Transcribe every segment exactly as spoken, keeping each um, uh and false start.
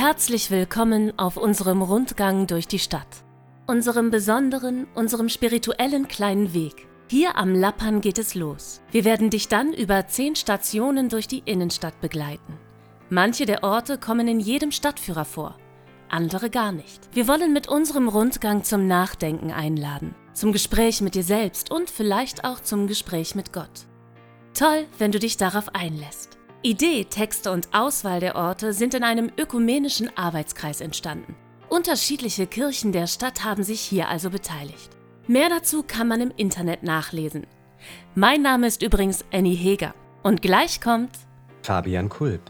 Herzlich willkommen auf unserem Rundgang durch die Stadt. Unserem besonderen, unserem spirituellen kleinen Weg. Hier am Lappan geht es los. Wir werden dich dann über zehn Stationen durch die Innenstadt begleiten. Manche der Orte kommen in jedem Stadtführer vor, andere gar nicht. Wir wollen mit unserem Rundgang zum Nachdenken einladen, zum Gespräch mit dir selbst und vielleicht auch zum Gespräch mit Gott. Toll, wenn du dich darauf einlässt. Idee, Texte und Auswahl der Orte sind in einem ökumenischen Arbeitskreis entstanden. Unterschiedliche Kirchen der Stadt haben sich hier also beteiligt. Mehr dazu kann man im Internet nachlesen. Mein Name ist übrigens Annie Heger und gleich kommt Fabian Kulp.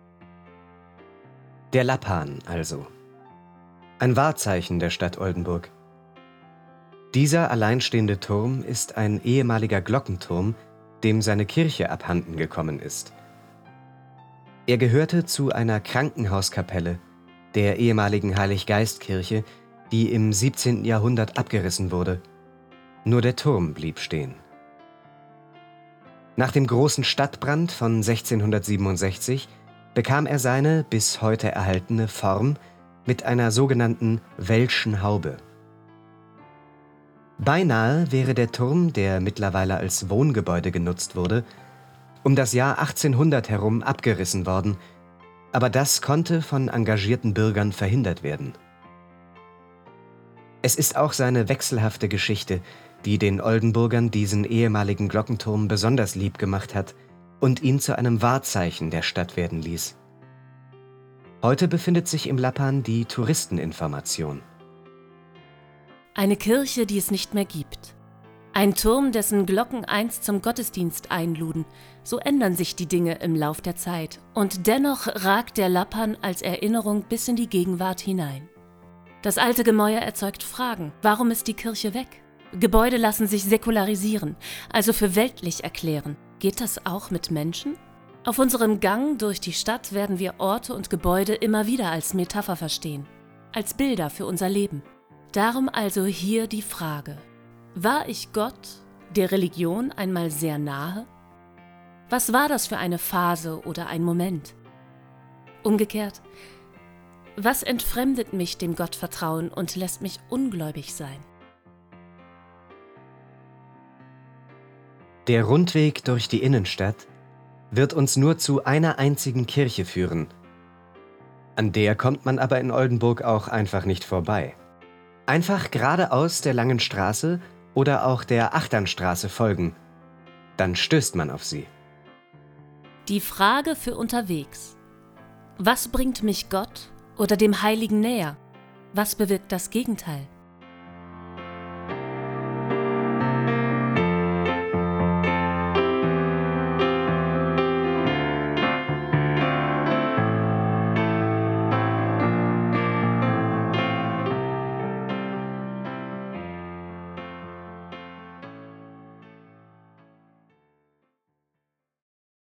Der Lappan also. Ein Wahrzeichen der Stadt Oldenburg. Dieser alleinstehende Turm ist ein ehemaliger Glockenturm, dem seine Kirche abhanden gekommen ist. Er gehörte zu einer Krankenhauskapelle der ehemaligen Heiliggeistkirche, die im siebzehnten Jahrhundert abgerissen wurde. Nur der Turm blieb stehen. Nach dem großen Stadtbrand von sechzehnhundertsiebenundsechzig bekam er seine bis heute erhaltene Form mit einer sogenannten Welschen Haube. Beinahe wäre der Turm, der mittlerweile als Wohngebäude genutzt wurde, um das Jahr achtzehnhundert herum abgerissen worden, aber das konnte von engagierten Bürgern verhindert werden. Es ist auch seine wechselhafte Geschichte, die den Oldenburgern diesen ehemaligen Glockenturm besonders lieb gemacht hat und ihn zu einem Wahrzeichen der Stadt werden ließ. Heute befindet sich im Lappan die Touristeninformation. eine Kirche, die es nicht mehr gibt. Ein Turm, dessen Glocken einst zum Gottesdienst einluden. So ändern sich die Dinge im Lauf der Zeit. Und dennoch ragt der Lappan als Erinnerung bis in die Gegenwart hinein. Das alte Gemäuer erzeugt Fragen. Warum ist die Kirche weg? Gebäude lassen sich säkularisieren, also für weltlich erklären. Geht das auch mit Menschen? Auf unserem Gang durch die Stadt werden wir Orte und Gebäude immer wieder als Metapher verstehen. Als Bilder für unser Leben. Darum also hier die Frage: War ich Gott, der Religion, einmal sehr nahe? Was war das für eine Phase oder ein Moment? Umgekehrt, was entfremdet mich dem Gottvertrauen und lässt mich ungläubig sein? Der Rundweg durch die Innenstadt wird uns nur zu einer einzigen Kirche führen. An der kommt man aber in Oldenburg auch einfach nicht vorbei. Einfach geradeaus der Langen Straße oder auch der Achternstraße folgen. Dann stößt man auf sie. Die Frage für unterwegs: Was bringt mich Gott oder dem Heiligen näher? Was bewirkt das Gegenteil?